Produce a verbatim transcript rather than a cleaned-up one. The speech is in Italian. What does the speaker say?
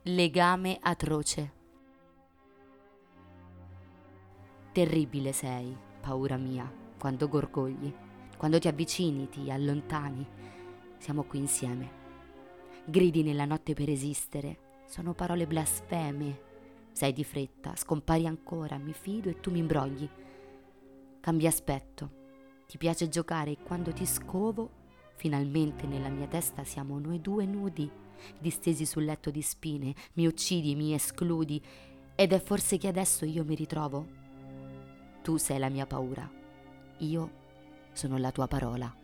Legame atroce. Terribile sei, paura mia, quando gorgogli, quando ti avvicini, ti allontani. Siamo qui insieme. Gridi nella notte per esistere, sono parole blasfeme. Sei di fretta, scompari ancora, mi fido e tu mi imbrogli. Cambi aspetto, ti piace giocare e quando ti scovo, finalmente nella mia testa siamo noi due nudi, distesi sul letto di spine, mi uccidi, mi escludi, ed è forse che adesso io mi ritrovo. Tu sei la mia paura, io sono la tua parola.